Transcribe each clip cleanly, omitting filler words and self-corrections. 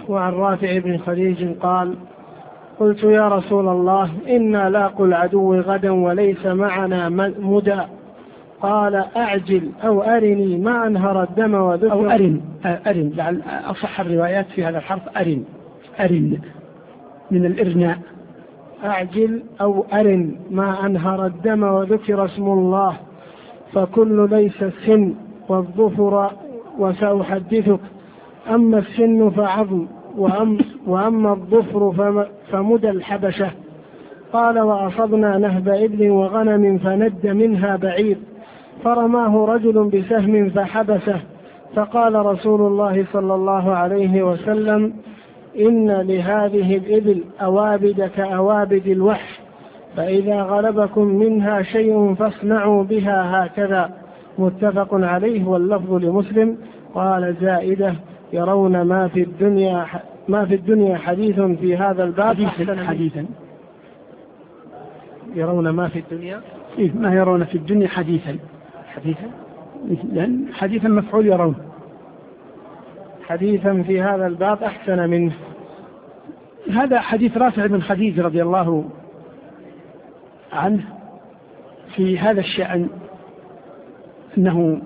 وعن رافع بن خديج قال قلت يا رسول الله إنا لاقوا العدو غدا وليس معنا مدى قال أعجل أو أرني ما أنهر الدم وذكر أو أرن لعل أصح الروايات في هذا الحرف أرن من الإرناء. أعجل أو أرن ما أنهر الدم وذكر اسم الله فكل ليس السن والظفر وسأحدثك أما السن فعظم وأما الظفر فمدى الحبشة. قال وأصبنا نهب إبل وغنم فند منها بعير فرماه رجل بسهم فحبسه فقال رسول الله صلى الله عليه وسلم إن لهذه الإبل أوابد كأوابد الوحش فإذا غلبكم منها شيء فاصنعوا بها هكذا. متفق عليه واللفظ لمسلم. قال زائدة يرون ما في الدنيا حديث في هذا الباب حديثا يرون ما في الدنيا ما يرون في الدنيا حديثا لأن حديثا مفعول يرون حديثا في هذا الباب أحسن منه. هذا حديث رافع بن خديج رضي الله عنه في هذا الشأن أنه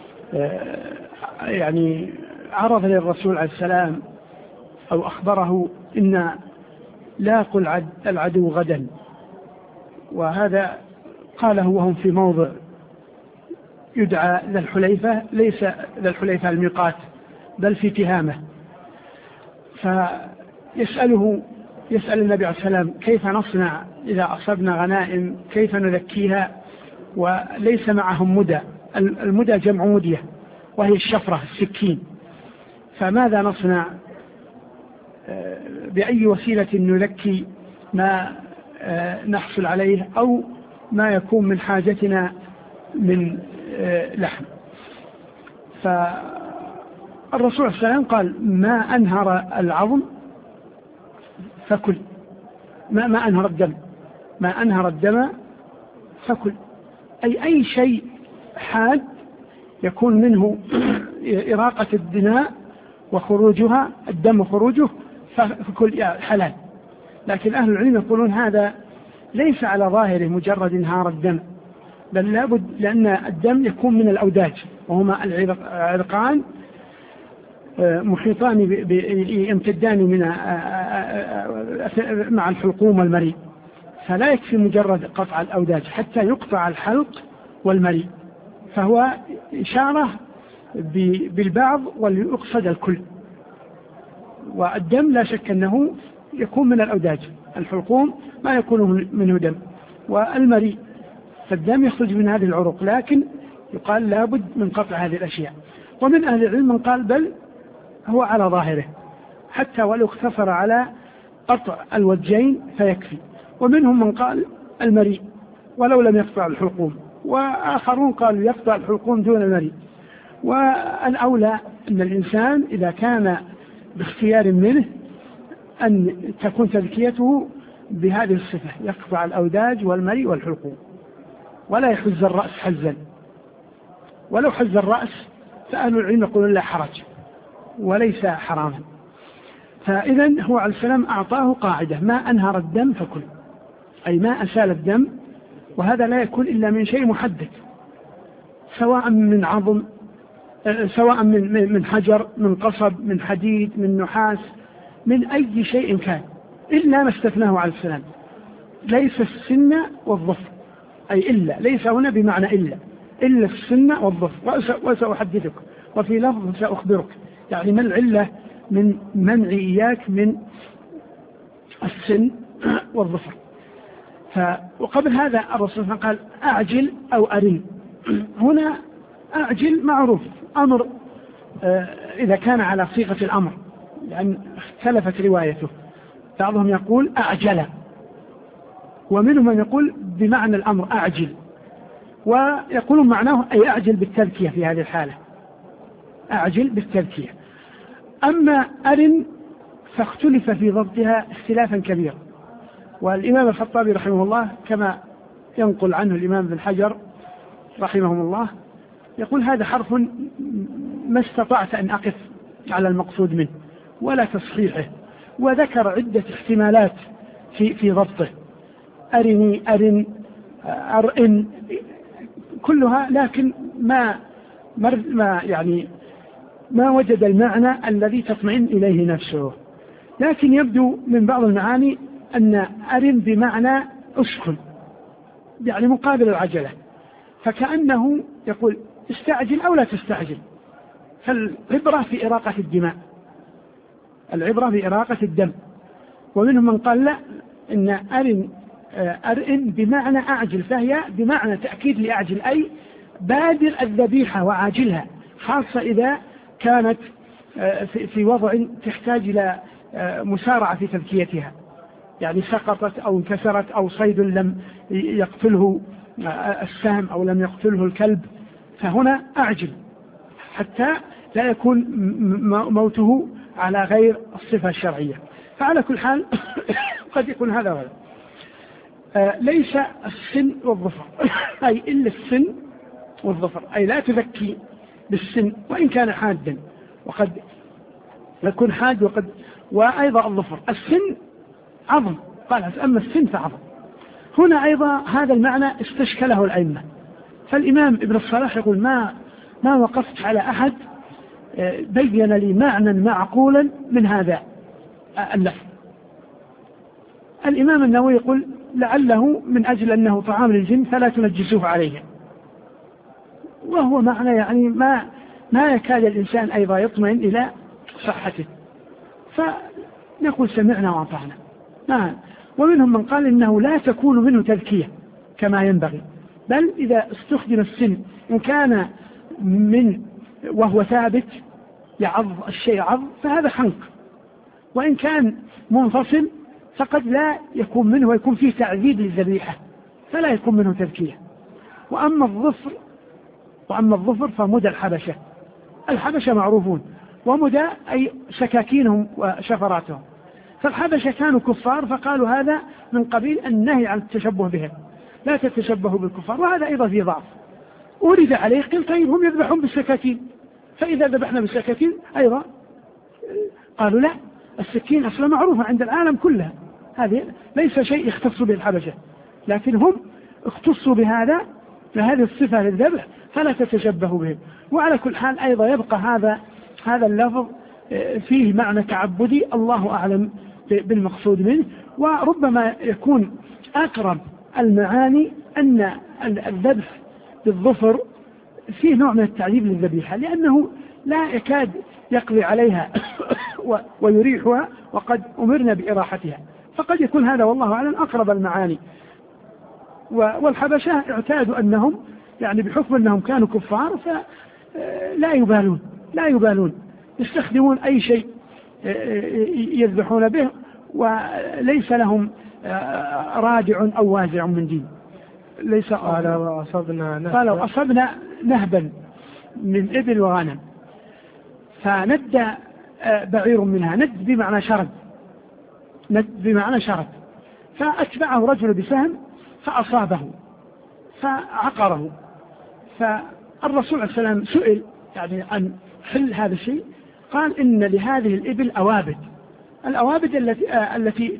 يعني عرض للرسول عليه السلام أو أخبره إن لاقوا العدو غدا، وهذا قاله وهم في موضع يدعى ذا الحليفة، ليس ذا الحليفة الميقات بل في تهامة. يسأل النبي عليه السلام كيف نصنع إذا أصبنا غنائم، كيف نذكيها وليس معهم مدى. المدى جمع مدية وهي الشفرة السكين، فماذا نصنع؟ بأي وسيلة نذكي ما نحصل عليه أو ما يكون من حاجتنا من لحم؟ فالرسول صلى الله عليه وسلم قال ما أنهر العظم فكل، ما أنهر الدم فكل، أي شيء حاد يكون منه إراقة الدماء وخروجها، الدم خروجه، فكل حلال. لكن أهل العلم يقولون هذا ليس على ظاهره مجرد انهار الدم، بل لابد، لأن الدم يكون من الأوداج وهما العرقان محيطان يمتدان من مع الحلقوم والمريء، فلا يكفي مجرد قطع الأوداج حتى يقطع الحلق والمريء، فهو إشارة بالبعض وليقصد الكل. والدم لا شك أنه يكون من الأوداج، الحلقوم ما يكون منه دم، والمريء فالدم يخرج من هذه العروق، لكن يقال لابد من قطع هذه الأشياء. ومن أهل العلم من قال بل هو على ظاهره حتى ولو اقتصر على قطع الوجهين فيكفي، ومنهم من قال المريء ولو لم يقطع الحلقوم، وآخرون قالوا يقطع الحلقوم دون المريء. والأولى أن الإنسان إذا كان باختيار منه أن تكون تذكيته بهذه الصفة، يقطع الأوداج والمريء والحلقوم، ولا يحز الرأس حزا، ولو حز الرأس فأهل العلم يقولون لا حرج وليس حراما. فإذا هو عليه السلام أعطاه قاعدة ما أنهر الدم فكل، أي ما أسال الدم، وهذا لا يكون إلا من شيء محدد، سواء من عظم، سواء من حجر، من قصب، من حديد، من نحاس، من أي شيء كان، إلا ما استثناه عليه السلام، ليس السن والظفر، أي إلا، ليس هنا بمعنى إلا السن والظفر، وسأحدثك، وفي لفظ سأخبرك، يعني ما العلة من منع إياك من السن والظفر. وقبل هذا الرسول قال أعجل أو أرن. هنا أعجل معروف أمر إذا كان على صيغة الأمر، لأن اختلفت روايته، بعضهم يقول أعجل، ومنهم من يقول بمعنى الأمر أعجل، ويقولون معناه أي أعجل بالتذكية في هذه الحالة، أعجل بالتذكية. أما أرن فاختلف في ضبطها اختلافا كبيرا، والإمام الخطابي رحمه الله كما ينقل عنه الإمام ابن حجر رحمه الله يقول هذا حرف ما استطعت أن أقف على المقصود منه، ولا تصحيحه، وذكر عدة احتمالات في ضبطه، أرني، أرن، أرئن، كلها، لكن ما وجد المعنى الذي تطمئن إليه نفسه. لكن يبدو من بعض المعاني أن أرن بمعنى أسكن، يعني مقابل العجلة، فكأنه يقول استعجل أو لا تستعجل. فالعبرة في إراقة الدماء، العبرة في إراقة الدم. ومنهم من قال لا، إن أرئن بمعنى أعجل، فهي بمعنى تأكيد لأعجل، أي بادر الذبيحة وعاجلها، خاصة إذا كانت في وضع تحتاج إلى مسارعة في تذكيتها، يعني سقطت أو انكسرت أو صيد لم يقتله السهم أو لم يقتله الكلب، فهنا أعجل حتى لا يكون موته على غير الصفة الشرعية. فعلى كل حال قد يكون هذا ولا. ليس السن والظفر، أي إلا السن والظفر، أي لا تذكي بالسن وإن كان حادا، وقد يكون حاد وأيضا الظفر. السن عظم، قال أما السن فعظم. هنا أيضا هذا المعنى استشكله الأئمة، فالإمام ابن الصلاح يقول ما وقفت على أحد بين لي معنى معقولا من هذا اللفظ. الإمام النووي يقول لعله من أجل أنه طعام للجن فلا تنجسوه عليه، وهو معنى يعني ما يكاد الإنسان أيضا يطمئن إلى صحته، فنقول سمعنا وأطعنا. ومنهم من قال إنه لا تكون منه تذكية كما ينبغي، بل إذا استخدم السن إن كان وهو ثابت يعض الشيء عض فهذا حنق، وإن كان منفصل فقد لا يكون منه ويكون فيه تعذيب للذبيحة فلا يكون منه تذكية. وأما الظفر فمدى الحبشة معروفون، ومدى أي سكاكينهم وشفراتهم، فالحبشة كانوا كفار فقالوا هذا من قبيل النهي عن التشبه بهم، لا تتشبهوا بالكفار، وهذا أيضا في ضعف. أورد عليه قيل طيب هم يذبحون بالسكاكين، فإذا ذبحنا بالسكاكين أيضا قالوا لا، السكين أصلا معروفة عند العالم كلها، هذه ليس شيء يختص به الحبشة، لكن هم اختصوا بهذه الصفة للذبح فلا تتشبهوا بهم. وعلى كل حال أيضا يبقى هذا اللفظ فيه معنى تعبدي، الله أعلم بالمقصود منه. وربما يكون أقرب المعاني أن الذبح بالظفر فيه نوع من التعذيب للذبيحة، لأنه لا يكاد يقضي عليها ويريحها، وقد أمرنا بإراحتها، فقد يكون هذا والله أعلم أقرب المعاني. والحبشة اعتادوا أنهم يعني بحكم أنهم كانوا كفار فلا يبالون يستخدمون أي شيء يذبحون به، وليس لهم رادع أو وازع من دين. ليس قالوا أصبنا نهبا من إبل وغنم فند بعير منها، ند بمعنى شرد، فأتبعه رجل بسهم فأصابه فعقره، فالرسول عليه السلام سئل يعني عن حل هذا الشيء، قال إن لهذه الإبل الأوابد التي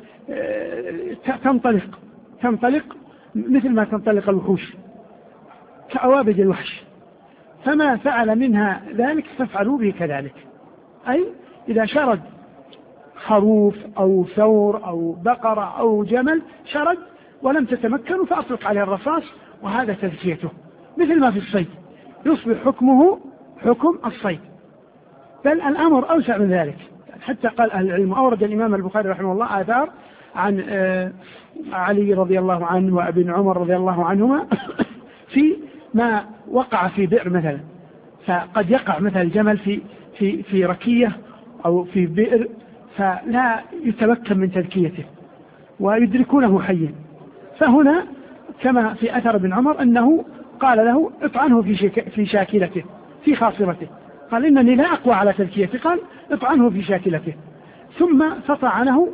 تنطلق مثل ما تنطلق الوحوش كأوابد الوحش، فما فعل منها ذلك فافعلوا به كذلك. أي إذا شرد خروف أو ثور أو بقرة أو جمل شرد ولم تتمكنوا فأطلق عليه الرصاص، وهذا تذكيته مثل ما في الصيد يصبح حكمه حكم الصيد، بل الأمر أوسع من ذلك. حتى قال أهل العلم، أورد الإمام البخاري رحمه الله آثار عن علي رضي الله عنه وابن عمر رضي الله عنهما في ما وقع في بئر مثلا، فقد يقع مثلا الجمل في ركية أو في بئر فلا يتمكن من تذكيته ويدركونه حيا، فهنا كما في أثر ابن عمر أنه قال له اطعنه في شاكلته في خاصرته، قال إنني لا أقوى على تذكيته، قال اطعنه في شاكلته، ثم فطعنه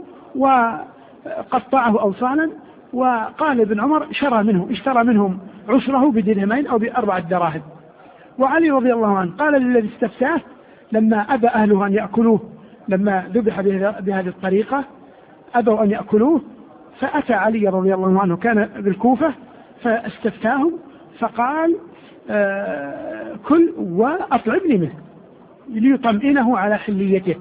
وقطعه أوصالا، وقال ابن عمر اشترى منهم عشره بدرهمين أو ب4 دراهم. وعلي رضي الله عنه قال للذي استفتاه لما أبى أهله أن يأكلوه لما ذبح بهذه الطريقة أبوا أن يأكلوه، فأتى علي رضي الله عنه كان بالكوفة فاستفتاهم فقال كل وأطعمني منه ليطمئنه على حليته.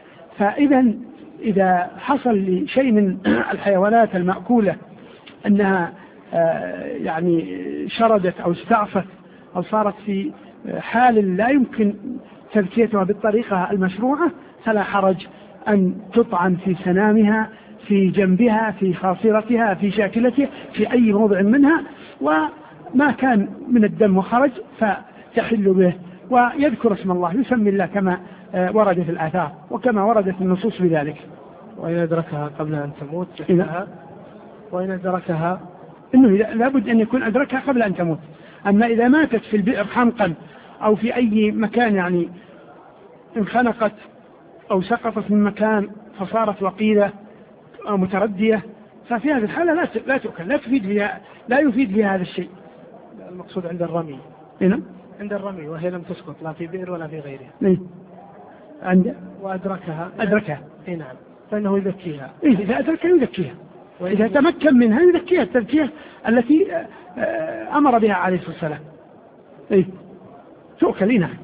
إذا حصل لشيء من الحيوانات المأكولة أنها يعني شردت أو استعفت أو صارت في حال لا يمكن تذكيتها بالطريقة المشروعة، فلا حرج أن تطعن في سنامها، في جنبها، في خاصرتها، في شاكلتها، في أي موضع منها، وما كان من الدم وخرج فتحل به، ويذكر اسم الله، يسمي الله كما ورد في الآثار وكما وردت النصوص بذلك. وإن أدركها قبل أن تموت وإن أدركها إنه لابد أن يكون أدركها قبل أن تموت. أما إذا ماتت في البئر حمقا أو في أي مكان يعني انخنقت أو سقطت من مكان فصارت وقيلة أو متردية، ففي هذه الحالة لا تؤكل، لا يفيد فيها هذا الشيء. المقصود عند الرمي. هنا عند الرمي وهي لم تسقط لا في بئر ولا في غيرها. وأدركها. نعم. فإنه يذكيها. إذا أدركها يذكيها، وإذا تمكن منها يذكيها التذكية التي أمر بها عليه الصلاة والسلام. تؤكل. نعم.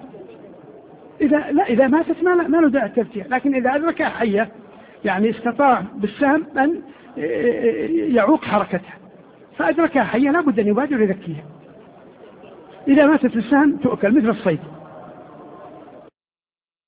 إذا ماتت ما له داعي التذكية، لكن إذا أدركها حية يعني استطاع بالسهم أن يعوق حركتها فأدركها حية لابد أن يبادر يذكيها. إذا ماتت بالسهم تؤكل مثل الصيد.